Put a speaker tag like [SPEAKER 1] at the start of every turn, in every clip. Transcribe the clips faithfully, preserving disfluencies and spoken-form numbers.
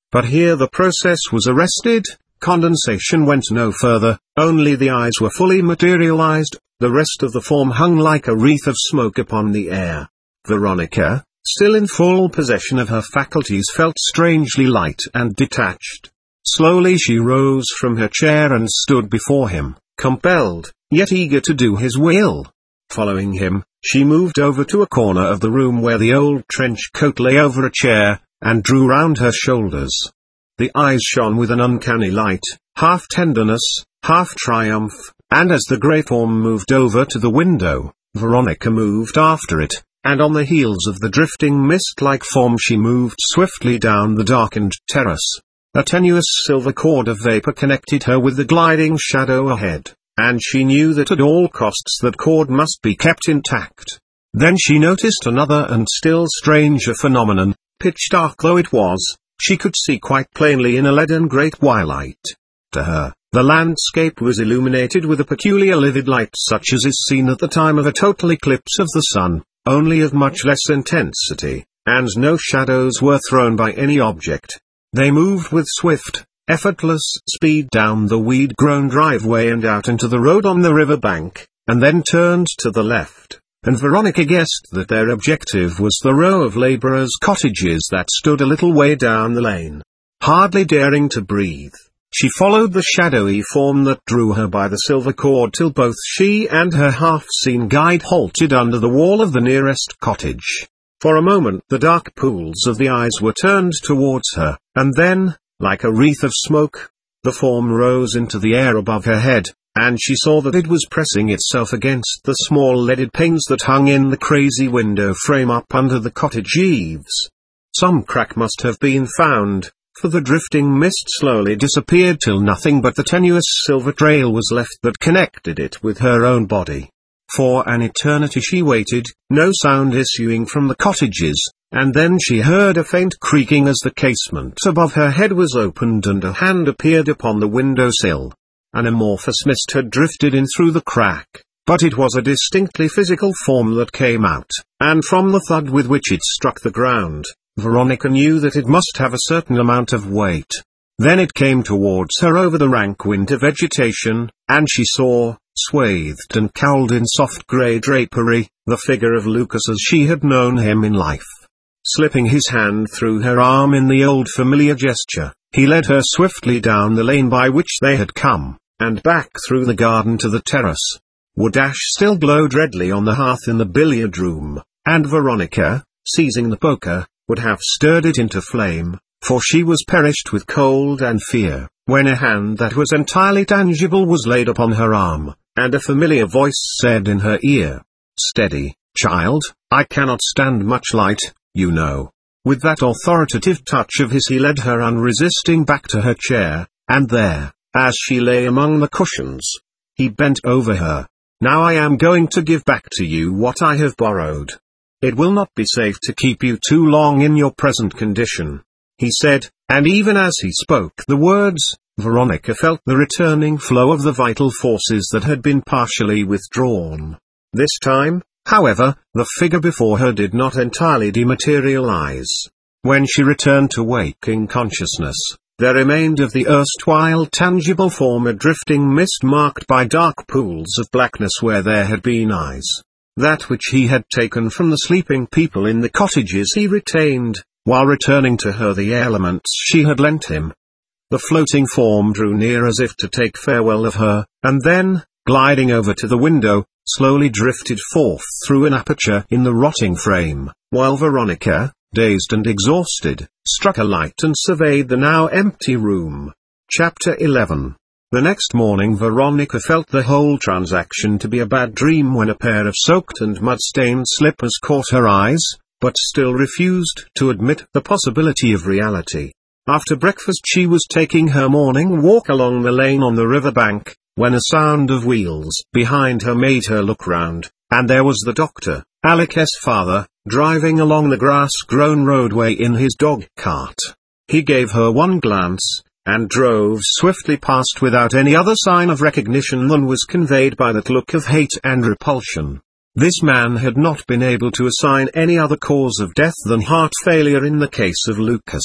[SPEAKER 1] But here the process was arrested. Condensation went no further, only the eyes were fully materialized, the rest of the form hung like a wreath of smoke upon the air. Veronica, still in full possession of her faculties, felt strangely light and detached. Slowly she rose from her chair and stood before him, compelled, yet eager to do his will. Following him, she moved over to a corner of the room where the old trench coat lay over a chair, and drew round her shoulders. The eyes shone with an uncanny light, half tenderness, half triumph, and as the grey form moved over to the window, Veronica moved after it, and on the heels of the drifting mist-like form she moved swiftly down the darkened terrace. A tenuous silver cord of vapour connected her with the gliding shadow ahead, and she knew that at all costs that cord must be kept intact. Then she noticed another and still stranger phenomenon. Pitch dark though it was, she could see quite plainly in a leaden grey twilight. To her, the landscape was illuminated with a peculiar livid light such as is seen at the time of a total eclipse of the sun, only of much less intensity, and no shadows were thrown by any object. They moved with swift, effortless speed down the weed-grown driveway and out into the road on the river bank, and then turned to the left. And Veronica guessed that their objective was the row of labourers' cottages that stood a little way down the lane. Hardly daring to breathe, she followed the shadowy form that drew her by the silver cord till both she and her half-seen guide halted under the wall of the nearest cottage. For a moment the dark pools of the eyes were turned towards her, and then, like a wreath of smoke, the form rose into the air above her head, and she saw that it was pressing itself against the small leaded panes that hung in the crazy window frame up under the cottage eaves. Some crack must have been found, for the drifting mist slowly disappeared till nothing but the tenuous silver trail was left that connected it with her own body. For an eternity she waited, no sound issuing from the cottages, and then she heard a faint creaking as the casement above her head was opened and a hand appeared upon the window sill. An amorphous mist had drifted in through the crack, but it was a distinctly physical form that came out, and from the thud with which it struck the ground, Veronica knew that it must have a certain amount of weight. Then it came towards her over the rank winter vegetation, and she saw, swathed and cowled in soft grey drapery, the figure of Lucas as she had known him in life. Slipping his hand through her arm in the old familiar gesture, he led her swiftly down the lane by which they had come, and back through the garden to the terrace. Wood ash still glowed redly on the hearth in the billiard room, and Veronica, seizing the poker, would have stirred it into flame, for she was perished with cold and fear, when a hand that was entirely tangible was laid upon her arm, and a familiar voice said in her ear, "Steady, child, I cannot stand much light, you know." With that authoritative touch of his he led her unresisting back to her chair, and there, as she lay among the cushions, he bent over her. "Now I am going to give back to you what I have borrowed. It will not be safe to keep you too long in your present condition," he said, and even as he spoke the words, Veronica felt the returning flow of the vital forces that had been partially withdrawn. This time, however, the figure before her did not entirely dematerialize. When she returned to waking consciousness, there remained of the erstwhile tangible form a drifting mist marked by dark pools of blackness where there had been eyes. That which he had taken from the sleeping people in the cottages he retained, while returning to her the elements she had lent him. The floating form drew near as if to take farewell of her, and then, gliding over to the window, slowly drifted forth through an aperture in the rotting frame, while Veronica, dazed and exhausted, struck a light and surveyed the now empty room. Chapter eleven. The next morning Veronica felt the whole transaction to be a bad dream when a pair of soaked and mud-stained slippers caught her eyes, but still refused to admit the possibility of reality. After breakfast she was taking her morning walk along the lane on the river bank, when a sound of wheels behind her made her look round, and there was the doctor, Alec's father, driving along the grass-grown roadway in his dog-cart. He gave her one glance, and drove swiftly past without any other sign of recognition than was conveyed by that look of hate and repulsion. This man had not been able to assign any other cause of death than heart failure in the case of Lucas,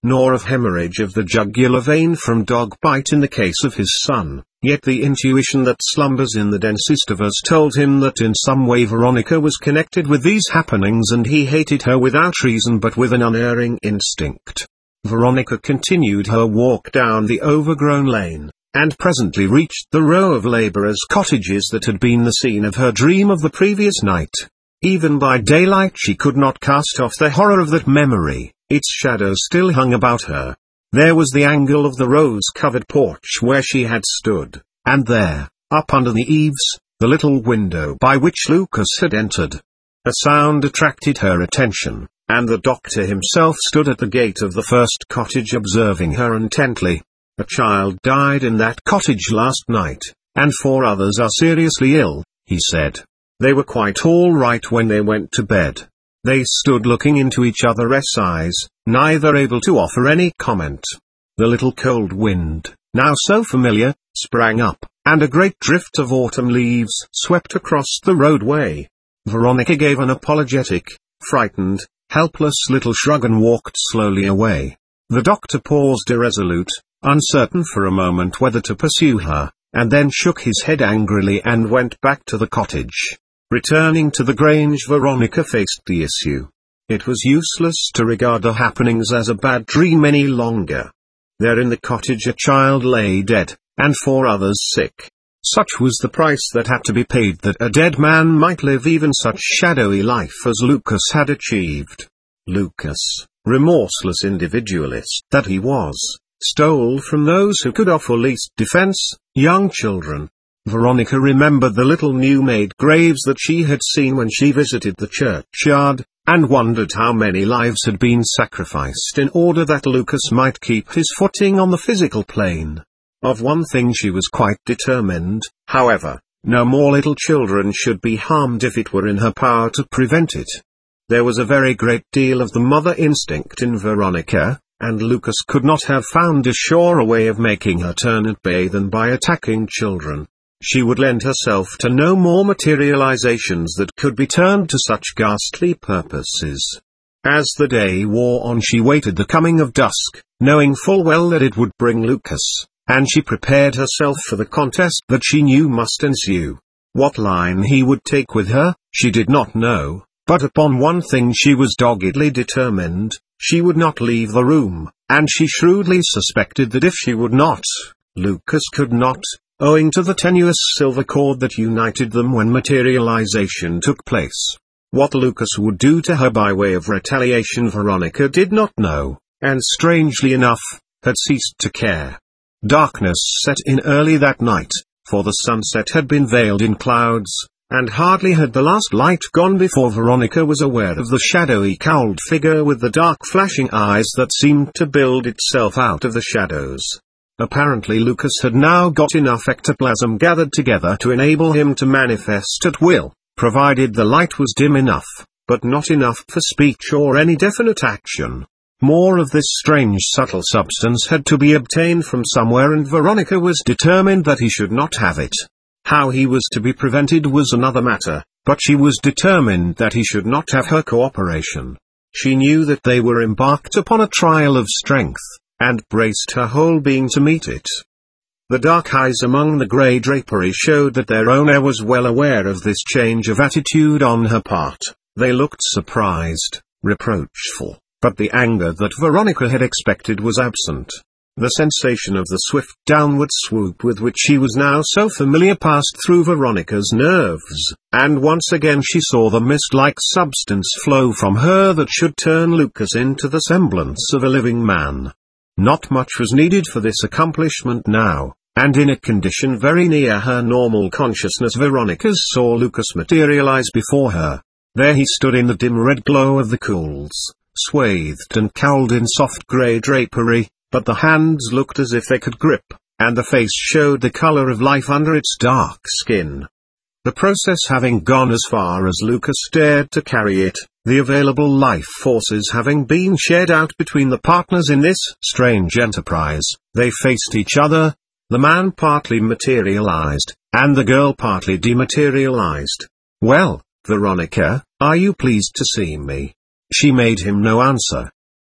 [SPEAKER 1] nor of hemorrhage of the jugular vein from dog bite in the case of his son, yet the intuition that slumbers in the densest of us told him that in some way Veronica was connected with these happenings, and he hated her without reason but with an unerring instinct. Veronica continued her walk down the overgrown lane, and presently reached the row of labourers' cottages that had been the scene of her dream of the previous night. Even by daylight she could not cast off the horror of that memory. Its shadow still hung about her. There was the angle of the rose-covered porch where she had stood, and there, up under the eaves, the little window by which Lucas had entered. A sound attracted her attention, and the doctor himself stood at the gate of the first cottage observing her intently. A child died in that cottage last night, and four others are seriously ill, he said. They were quite all right when they went to bed. They stood looking into each other's eyes, neither able to offer any comment. The little cold wind, now so familiar, sprang up, and a great drift of autumn leaves swept across the roadway. Veronica gave an apologetic, frightened, helpless little shrug and walked slowly away. The doctor paused irresolute, uncertain for a moment whether to pursue her, and then shook his head angrily and went back to the cottage. Returning to the Grange, Veronica faced the issue. It was useless to regard the happenings as a bad dream any longer. There in the cottage a child lay dead, and four others sick. Such was the price that had to be paid that a dead man might live even such shadowy life as Lucas had achieved. Lucas, remorseless individualist that he was, stole from those who could offer least defense, young children. Veronica remembered the little new-made graves that she had seen when she visited the churchyard, and wondered how many lives had been sacrificed in order that Lucas might keep his footing on the physical plane. Of one thing she was quite determined, however: no more little children should be harmed if it were in her power to prevent it. There was a very great deal of the mother instinct in Veronica, and Lucas could not have found a surer way of making her turn at bay than by attacking children. She would lend herself to no more materializations that could be turned to such ghastly purposes. As the day wore on she waited the coming of dusk, knowing full well that it would bring Lucas, and she prepared herself for the contest that she knew must ensue. What line he would take with her, she did not know, but upon one thing she was doggedly determined: she would not leave the room, and she shrewdly suspected that if she would not, Lucas could not, owing to the tenuous silver cord that united them when materialization took place. What Lucas would do to her by way of retaliation Veronica did not know, and strangely enough, had ceased to care. Darkness set in early that night, for the sunset had been veiled in clouds, and hardly had the last light gone before Veronica was aware of the shadowy cowled figure with the dark flashing eyes that seemed to build itself out of the shadows. Apparently Lucas had now got enough ectoplasm gathered together to enable him to manifest at will, provided the light was dim enough, but not enough for speech or any definite action. More of this strange subtle substance had to be obtained from somewhere, and Veronica was determined that he should not have it. How he was to be prevented was another matter, but she was determined that he should not have her cooperation. She knew that they were embarked upon a trial of strength, and braced her whole being to meet it. The dark eyes among the grey drapery showed that their owner was well aware of this change of attitude on her part. They looked surprised, reproachful, but the anger that Veronica had expected was absent. The sensation of the swift downward swoop with which she was now so familiar passed through Veronica's nerves, and once again she saw the mist-like substance flow from her that should turn Lucas into the semblance of a living man. Not much was needed for this accomplishment now, and in a condition very near her normal consciousness Veronica saw Lucas materialize before her. There he stood in the dim red glow of the coals, swathed and cowled in soft grey drapery, but the hands looked as if they could grip, and the face showed the color of life under its dark skin. The process having gone as far as Lucas dared to carry it, the available life forces having been shared out between the partners in this strange enterprise, they faced each other. The man partly materialized, and the girl partly dematerialized. "Well, Veronica, are you pleased to see me?" She made him no answer.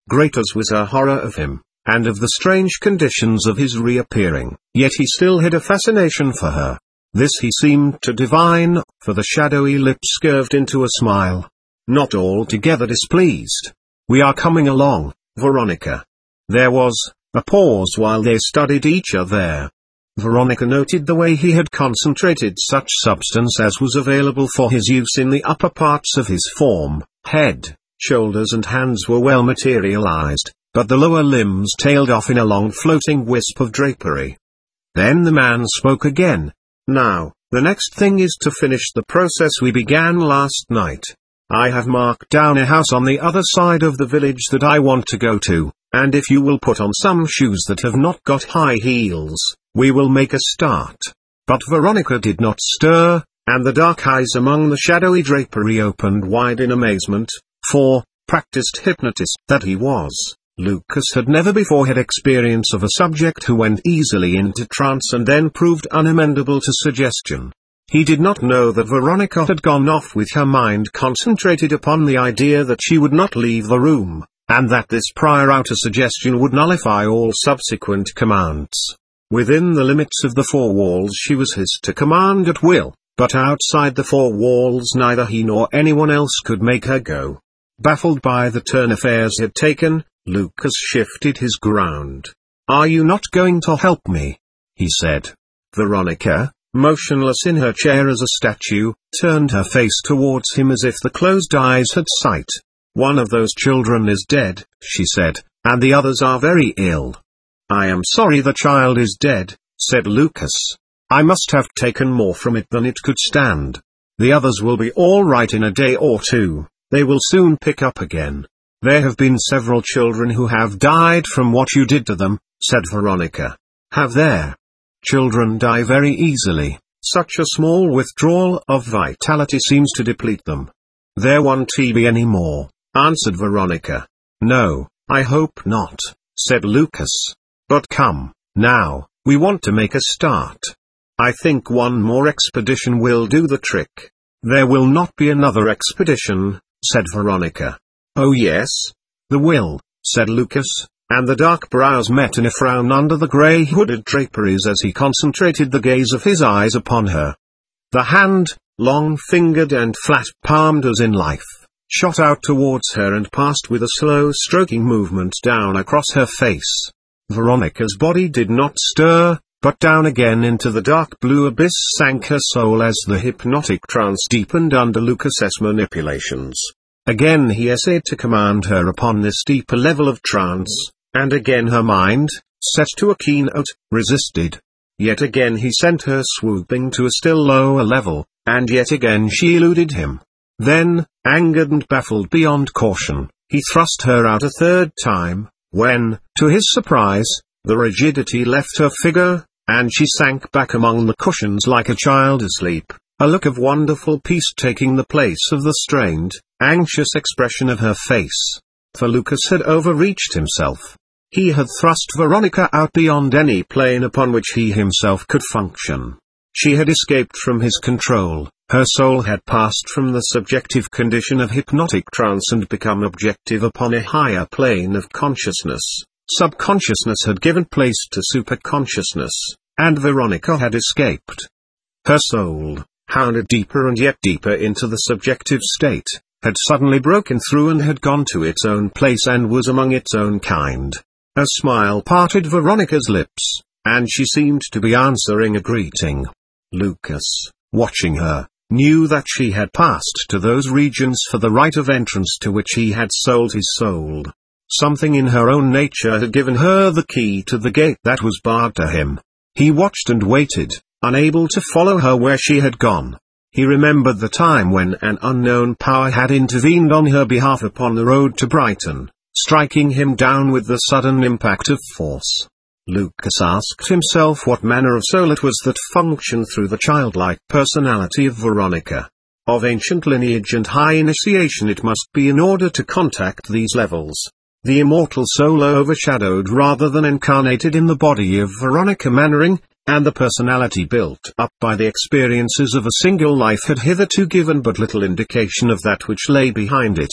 [SPEAKER 1] Great as was her horror of him, and of the strange conditions of his reappearing, yet he still had a fascination for her. This he seemed to divine, for the shadowy lips curved into a smile. Not altogether displeased. "We are coming along, Veronica." There was a pause while they studied each other. Veronica noted the way he had concentrated such substance as was available for his use in the upper parts of his form. Head, shoulders and hands were well materialized, but the lower limbs tailed off in a long floating wisp of drapery. Then the man spoke again. "Now, the next thing is to finish the process we began last night. I have marked down a house on the other side of the village that I want to go to, and if you will put on some shoes that have not got high heels, we will make a start." But Veronica did not stir, and the dark eyes among the shadowy drapery opened wide in amazement, for, practiced hypnotist that he was, Lucas had never before had experience of a subject who went easily into trance and then proved unamendable to suggestion. He did not know that Veronica had gone off with her mind concentrated upon the idea that she would not leave the room, and that this prior outer suggestion would nullify all subsequent commands. Within the limits of the four walls she was his to command at will, but outside the four walls neither he nor anyone else could make her go. Baffled by the turn affairs had taken, Lucas shifted his ground. "Are you not going to help me?" he said. Veronica, motionless in her chair as a statue, turned her face towards him as if the closed eyes had sight. "One of those children is dead," she said, "and the others are very ill." "I am sorry the child is dead," said Lucas. "I must have taken more from it than it could stand. The others will be all right in a day or two, they will soon pick up again." "There have been several children who have died from what you did to them," said Veronica. "Have there? Children die very easily, such a small withdrawal of vitality seems to deplete them." "There won't be any more," answered Veronica. "No, I hope not," said Lucas. "But come, now, we want to make a start. I think one more expedition will do the trick." "There will not be another expedition," said Veronica. "Oh yes, there will," said Lucas, and the dark brows met in a frown under the grey hooded draperies as he concentrated the gaze of his eyes upon her. The hand, long-fingered and flat-palmed as in life, shot out towards her and passed with a slow stroking movement down across her face. Veronica's body did not stir, but down again into the dark blue abyss sank her soul as the hypnotic trance deepened under Lucas's manipulations. Again he essayed to command her upon this deeper level of trance, and again her mind, set to a keynote, resisted. Yet again he sent her swooping to a still lower level, and yet again she eluded him. Then, angered and baffled beyond caution, he thrust her out a third time, when, to his surprise, the rigidity left her figure, and she sank back among the cushions like a child asleep, a look of wonderful peace taking the place of the strained, anxious expression of her face. For Lucas had overreached himself. He had thrust Veronica out beyond any plane upon which he himself could function. She had escaped from his control, her soul had passed from the subjective condition of hypnotic trance and become objective upon a higher plane of consciousness. Subconsciousness had given place to superconsciousness, and Veronica had escaped. Her soul, hounded deeper and yet deeper into the subjective state, had suddenly broken through and had gone to its own place and was among its own kind. A smile parted Veronica's lips, and she seemed to be answering a greeting. Lucas, watching her, knew that she had passed to those regions for the right of entrance to which he had sold his soul. Something in her own nature had given her the key to the gate that was barred to him. He watched and waited, unable to follow her where she had gone. He remembered the time when an unknown power had intervened on her behalf upon the road to Brighton, striking him down with the sudden impact of force. Lucas asked himself what manner of soul it was that functioned through the childlike personality of Veronica. Of ancient lineage and high initiation it must be in order to contact these levels. The immortal soul overshadowed rather than incarnated in the body of Veronica Mannering, and the personality built up by the experiences of a single life had hitherto given but little indication of that which lay behind it.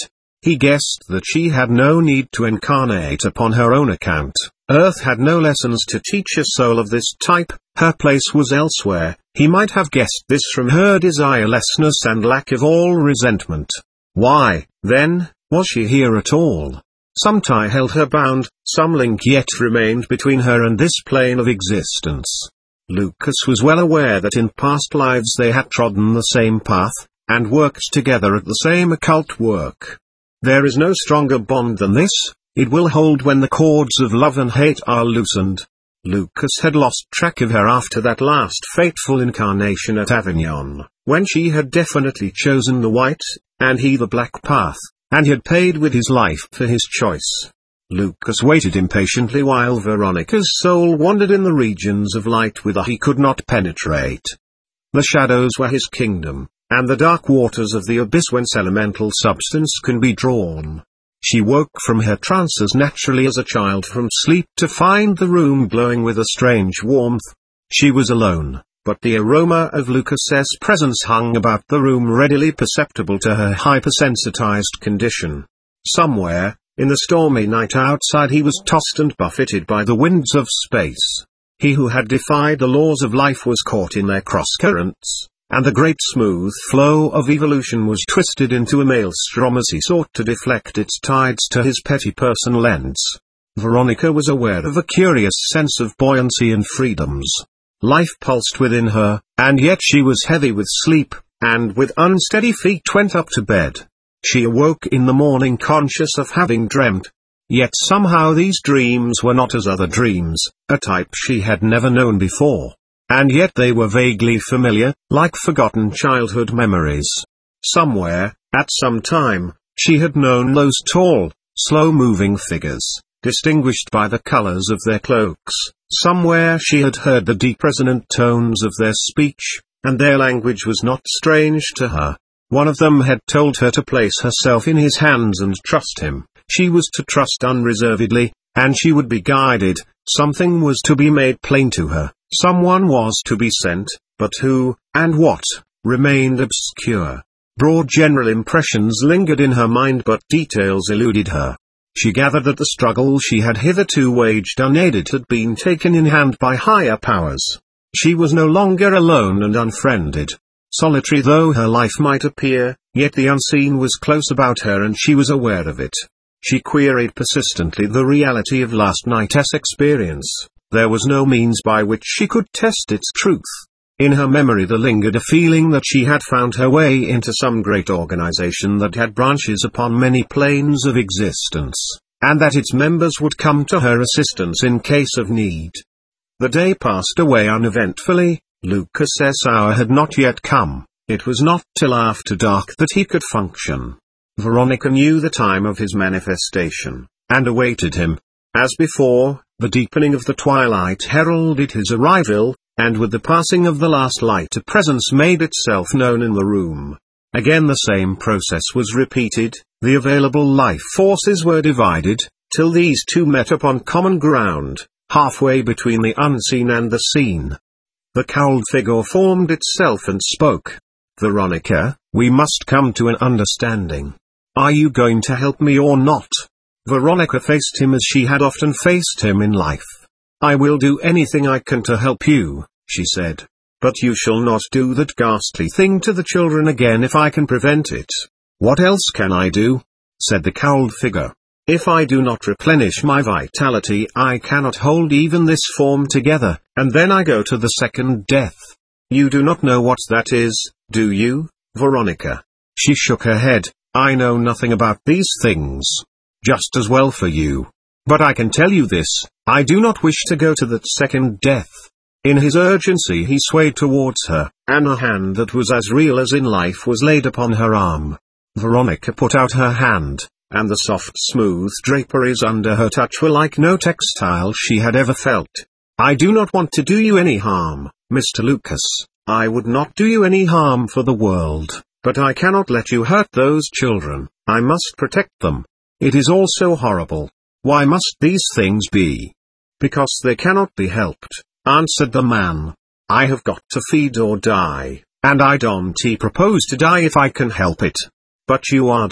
[SPEAKER 1] He guessed that she had no need to incarnate upon her own account. Earth had no lessons to teach a soul of this type, her place was elsewhere. He might have guessed this from her desirelessness and lack of all resentment. Why, then, was she here at all? Some tie held her bound, some link yet remained between her and this plane of existence. Lucas was well aware that in past lives they had trodden the same path, and worked together at the same occult work. There is no stronger bond than this, it will hold when the cords of love and hate are loosened. Lucas had lost track of her after that last fateful incarnation at Avignon, when she had definitely chosen the white, and he the black path, and had paid with his life for his choice. Lucas waited impatiently while Veronica's soul wandered in the regions of light whither he could not penetrate. The shadows were his kingdom, and the dark waters of the abyss whence elemental substance can be drawn. She woke from her trance as naturally as a child from sleep to find the room glowing with a strange warmth. She was alone, but the aroma of Lucas's presence hung about the room, readily perceptible to her hypersensitized condition. Somewhere, in the stormy night outside, he was tossed and buffeted by the winds of space. He who had defied the laws of life was caught in their cross-currents, and the great smooth flow of evolution was twisted into a maelstrom as he sought to deflect its tides to his petty personal ends. Veronica was aware of a curious sense of buoyancy and freedoms. Life pulsed within her, and yet she was heavy with sleep, and with unsteady feet went up to bed. She awoke in the morning conscious of having dreamt. Yet somehow these dreams were not as other dreams, a type she had never known before. And yet they were vaguely familiar, like forgotten childhood memories. Somewhere, at some time, she had known those tall, slow-moving figures, distinguished by the colors of their cloaks. Somewhere she had heard the deep resonant tones of their speech, and their language was not strange to her. One of them had told her to place herself in his hands and trust him. She was to trust unreservedly, and she would be guided. Something was to be made plain to her. Someone was to be sent, but who, and what, remained obscure. Broad general impressions lingered in her mind, but details eluded her. She gathered that the struggle she had hitherto waged unaided had been taken in hand by higher powers. She was no longer alone and unfriended. Solitary though her life might appear, yet the unseen was close about her and she was aware of it. She queried persistently the reality of last night's experience. There was no means by which she could test its truth. In her memory there lingered a feeling that she had found her way into some great organization that had branches upon many planes of existence, and that its members would come to her assistance in case of need. The day passed away uneventfully. Lucas's hour had not yet come. It was not till after dark that he could function. Veronica knew the time of his manifestation, and awaited him. As before, the deepening of the twilight heralded his arrival, and with the passing of the last light a presence made itself known in the room. Again the same process was repeated, the available life forces were divided, till these two met upon common ground, halfway between the unseen and the seen. The cowled figure formed itself and spoke. "Veronica, we must come to an understanding. Are you going to help me or not?" Veronica faced him as she had often faced him in life. "I will do anything I can to help you," she said. "But you shall not do that ghastly thing to the children again if I can prevent it." "What else can I do?" said the cowled figure. "If I do not replenish my vitality I cannot hold even this form together, and then I go to the second death. You do not know what that is, do you, Veronica?" She shook her head. "I know nothing about these things. Just as well for you. But I can tell you this, I do not wish to go to that second death." In his urgency he swayed towards her, and a hand that was as real as in life was laid upon her arm. Veronica put out her hand, and the soft smooth draperies under her touch were like no textile she had ever felt. "I do not want to do you any harm, Mister Lucas. I would not do you any harm for the world, but I cannot let you hurt those children. I must protect them. It is all so horrible. Why must these things be?" "Because they cannot be helped," answered the man. "I have got to feed or die, and I don't propose to die if I can help it. But you are dead,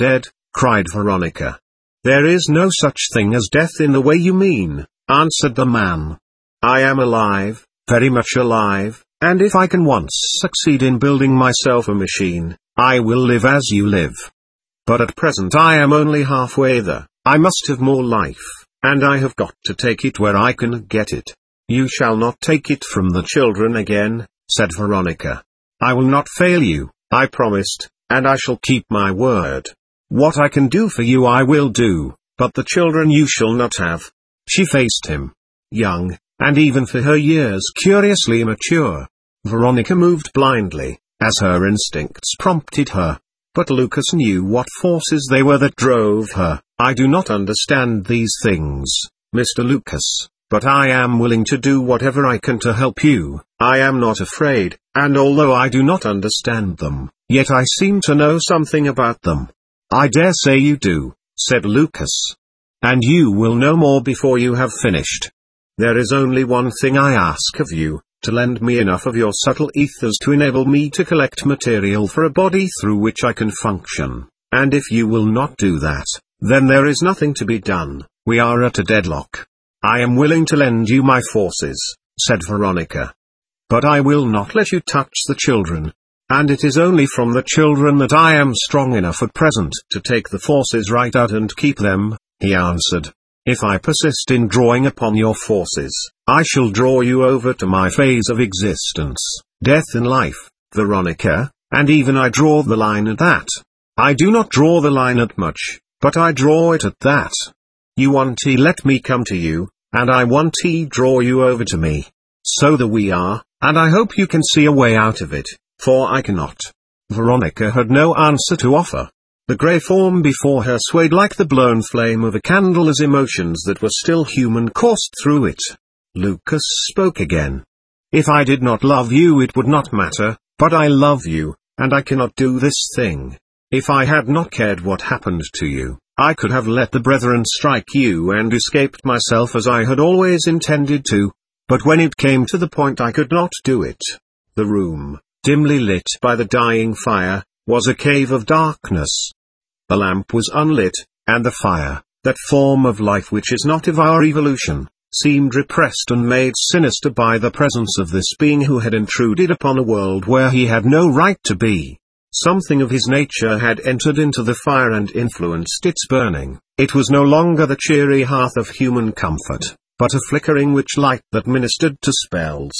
[SPEAKER 1] cried Veronica. "There is no such thing as death in the way you mean," answered the man. "I am alive, very much alive, and if I can once succeed in building myself a machine, I will live as you live. But at present I am only halfway there. I must have more life, and I have got to take it where I can get it." "You shall not take it from the children again," said Veronica. "I will not fail you, I promised, and I shall keep my word. What I can do for you I will do, but the children you shall not have." She faced him. Young, and even for her years curiously immature, Veronica moved blindly, as her instincts prompted her. But Lucas knew what forces they were that drove her. "I do not understand these things, Mister Lucas, but I am willing to do whatever I can to help you. I am not afraid, and although I do not understand them, yet I seem to know something about them." "I dare say you do," said Lucas. "And you will know more before you have finished. There is only one thing I ask of you, to lend me enough of your subtle ethers to enable me to collect material for a body through which I can function, and if you will not do that, then there is nothing to be done, we are at a deadlock." "I am willing to lend you my forces," said Veronica. "But I will not let you touch the children. And it is only from the children that I am strong enough at present to take the forces right out and keep them," he answered. "If I persist in drawing upon your forces, I shall draw you over to my phase of existence, death in life, Veronica, and even I draw the line at that. I do not draw the line at much, but I draw it at that. You want to let me come to you, and I want to draw you over to me. So there we are, and I hope you can see a way out of it, for I cannot." Veronica had no answer to offer. The grey form before her swayed like the blown flame of a candle as emotions that were still human coursed through it. Lucas spoke again. "If I did not love you it would not matter, but I love you, and I cannot do this thing. If I had not cared what happened to you, I could have let the brethren strike you and escaped myself as I had always intended to. But when it came to the point I could not do it. The room, dimly lit by the dying fire, was a cave of darkness. The lamp was unlit, and the fire, that form of life which is not of our evolution, seemed repressed and made sinister by the presence of this being who had intruded upon a world where he had no right to be. Something of his nature had entered into the fire and influenced its burning. It was no longer the cheery hearth of human comfort, but a flickering witch light that ministered to spells.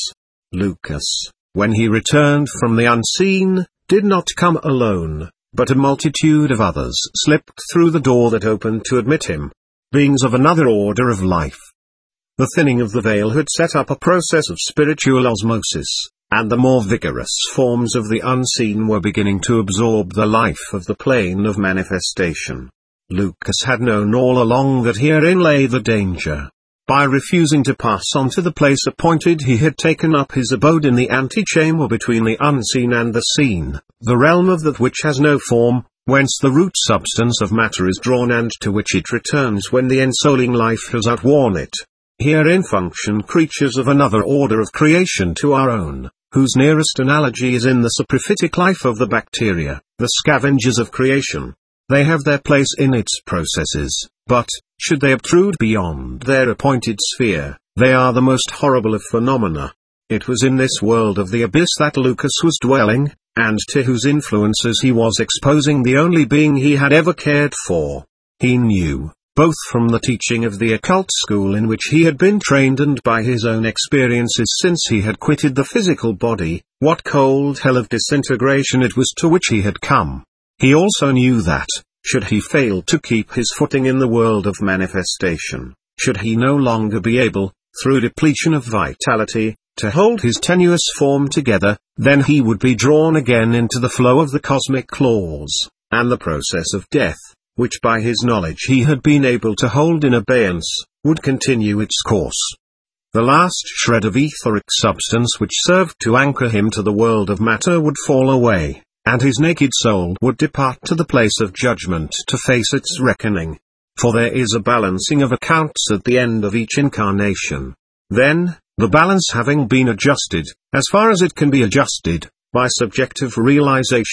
[SPEAKER 1] Lucas, when he returned from the unseen, did not come alone, but a multitude of others slipped through the door that opened to admit him. Beings of another order of life. The thinning of the veil had set up a process of spiritual osmosis, and the more vigorous forms of the unseen were beginning to absorb the life of the plane of manifestation. Lucas had known all along that herein lay the danger. By refusing to pass on to the place appointed he had taken up his abode in the antechamber between the unseen and the seen, the realm of that which has no form, whence the root substance of matter is drawn and to which it returns when the ensouling life has outworn it. Herein function creatures of another order of creation to our own, whose nearest analogy is in the saprophytic life of the bacteria, the scavengers of creation. They have their place in its processes, but, should they obtrude beyond their appointed sphere, they are the most horrible of phenomena. It was in this world of the abyss that Lucas was dwelling, and to whose influences he was exposing the only being he had ever cared for. He knew, both from the teaching of the occult school in which he had been trained and by his own experiences since he had quitted the physical body, what cold hell of disintegration it was to which he had come. He also knew that, should he fail to keep his footing in the world of manifestation, should he no longer be able, through depletion of vitality, to hold his tenuous form together, then he would be drawn again into the flow of the cosmic laws, and the process of death, which by his knowledge he had been able to hold in abeyance, would continue its course. The last shred of etheric substance which served to anchor him to the world of matter would fall away, and his naked soul would depart to the place of judgment to face its reckoning. For there is a balancing of accounts at the end of each incarnation. Then, the balance having been adjusted, as far as it can be adjusted, by subjective realization,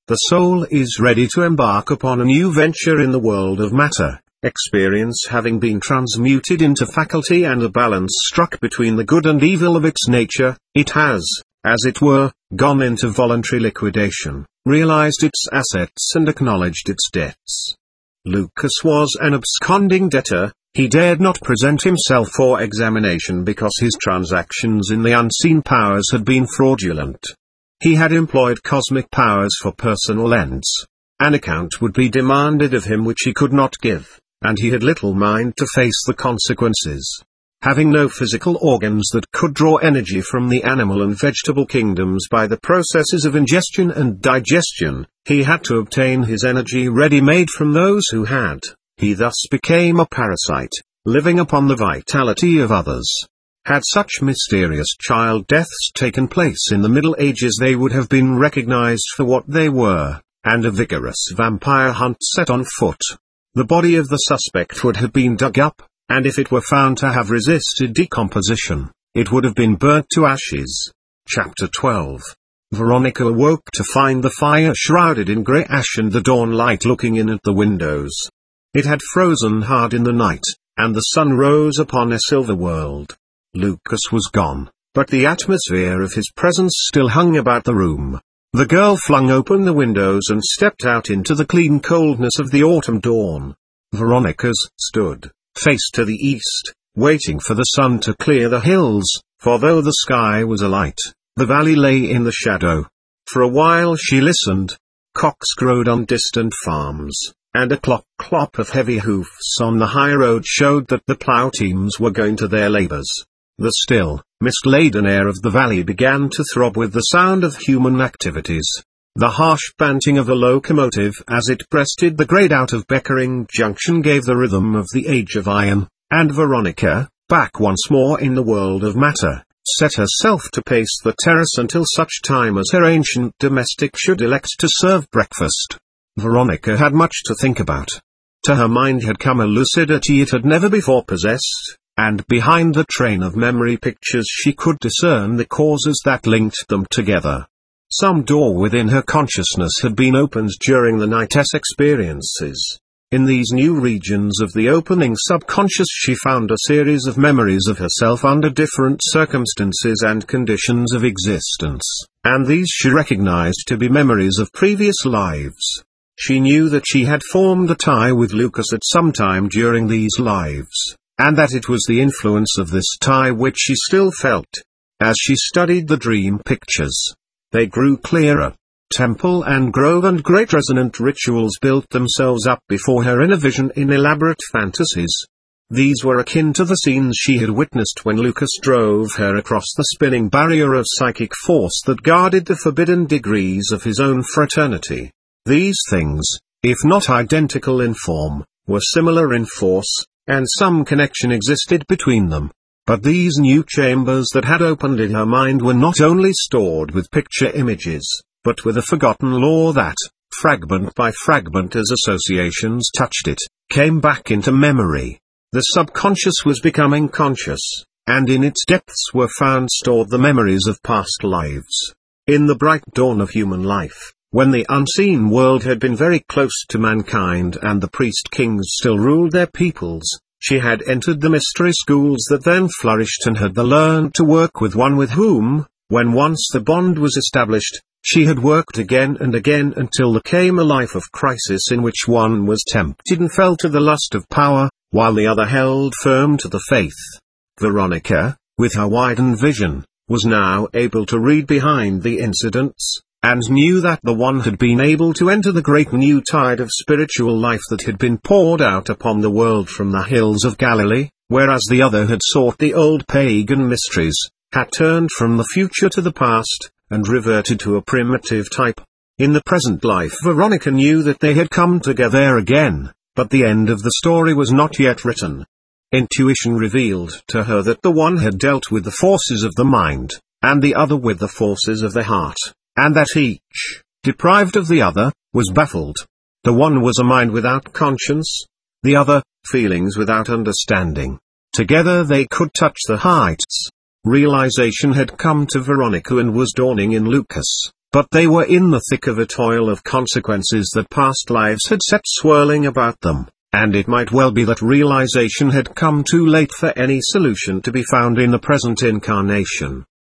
[SPEAKER 1] The soul is ready to embark upon a new venture in the world of matter. Experience having been transmuted into faculty and a balance struck between the good and evil of its nature, it has, as it were, gone into voluntary liquidation, realized its assets and acknowledged its debts. Lucas was an absconding debtor. He dared not present himself for examination because his transactions in the unseen powers had been fraudulent. He had employed cosmic powers for personal ends. An account would be demanded of him which he could not give, and he had little mind to face the consequences. Having no physical organs that could draw energy from the animal and vegetable kingdoms by the processes of ingestion and digestion, he had to obtain his energy ready-made from those who had. He thus became a parasite, living upon the vitality of others. Had such mysterious child deaths taken place in the Middle Ages, they would have been recognized for what they were, and a vigorous vampire hunt set on foot. The body of the suspect would have been dug up, and if it were found to have resisted decomposition, it would have been burnt to ashes. Chapter twelve. Veronica awoke to find the fire shrouded in grey ash and the dawn light looking in at the windows. It had frozen hard in the night, and the sun rose upon a silver world. Lucas was gone, but the atmosphere of his presence still hung about the room. The girl flung open the windows and stepped out into the clean coldness of the autumn dawn. Veronica stood, face to the east, waiting for the sun to clear the hills, for though the sky was alight, the valley lay in the shadow. For a while she listened. Cocks crowed on distant farms, and a clop-clop of heavy hoofs on the high road showed that the plough teams were going to their labors. The still, mist-laden air of the valley began to throb with the sound of human activities. The harsh panting of a locomotive as it breasted the grade out of Beckering Junction gave the rhythm of the age of iron, and Veronica, back once more in the world of matter, set herself to pace the terrace until such time as her ancient domestic should elect to serve breakfast. Veronica had much to think about. To her mind had come a lucidity it had never before possessed, and behind the train of memory pictures she could discern the causes that linked them together. Some door within her consciousness had been opened during the night's experiences. In these new regions of the opening subconscious she found a series of memories of herself under different circumstances and conditions of existence, and these she recognized to be memories of previous lives. She knew that she had formed a tie with Lucas at some time during these lives, and that it was the influence of this tie which she still felt. As she studied the dream pictures, they grew clearer. Temple and grove and great resonant rituals built themselves up before her in a vision in elaborate fantasies. These were akin to the scenes she had witnessed when Lucas drove her across the spinning barrier of psychic force that guarded the forbidden degrees of his own fraternity. These things, if not identical in form, were similar in force, and some connection existed between them. But these new chambers that had opened in her mind were not only stored with picture images, but with a forgotten law that, fragment by fragment as associations touched it, came back into memory. The subconscious was becoming conscious, and in its depths were found stored the memories of past lives. In the bright dawn of human life, when the unseen world had been very close to mankind and the priest-kings still ruled their peoples, she had entered the mystery schools that then flourished and had learned to work with one with whom, when once the bond was established, she had worked again and again until there came a life of crisis in which one was tempted and fell to the lust of power, while the other held firm to the faith. Veronica, with her widened vision, was now able to read behind the incidents, and knew that the one had been able to enter the great new tide of spiritual life that had been poured out upon the world from the hills of Galilee, whereas the other had sought the old pagan mysteries, had turned from the future to the past, and reverted to a primitive type. In the present life Veronica knew that they had come together again, but the end of the story was not yet written. Intuition revealed to her that the one had dealt with the forces of the mind, and the other with the forces of the heart, and that each, deprived of the other, was baffled. The one was a mind without conscience, the other, feelings without understanding. Together they could touch the heights. Realization had come to Veronica and was dawning in Lucas. But they were in the thick of a toil of consequences that past lives had set swirling about them, and it might well be that realization had come too late for any solution to be found in the present incarnation.